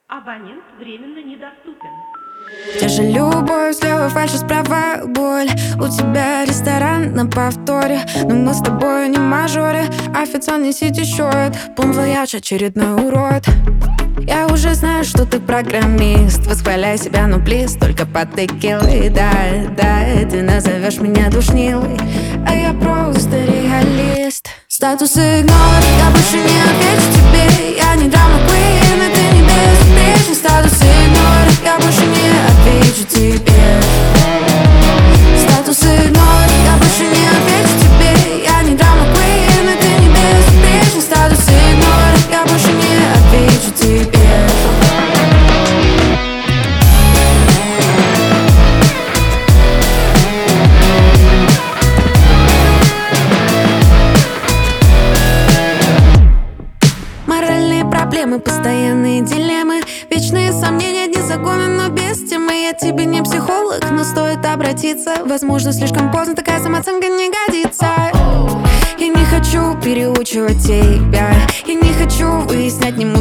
Абонент временно недоступен. Те же любовь, слева фальшь, справа боль. У тебя ресторан на повторе, но мы с тобой не мажоры. Официант, несите счет, бум-вояж, очередной урод. Я уже знаю, что ты программист. Восхваляй себя, ну плиз, только под текилой. Да, ты назовешь меня душнилой, а я просто реалист. Статус игнор, я больше не отвечу тебе. Я не драма queen, и ты не безупречен. Статус игнор, я больше не отвечу тебе. Статус игнор, я больше не отвечу тебе. Я не драма queen, и ты не безупречен. Статус игнор, я больше не отвечу тебе. Моральные проблемы, постоянные дилеммы, вечные сомнения, дни законы, но без темы. Я тебе не психолог, но стоит обратиться. Возможно, слишком поздно, такая самооценка не годится. Я не хочу переучивать тебя, я не хочу выяснять, не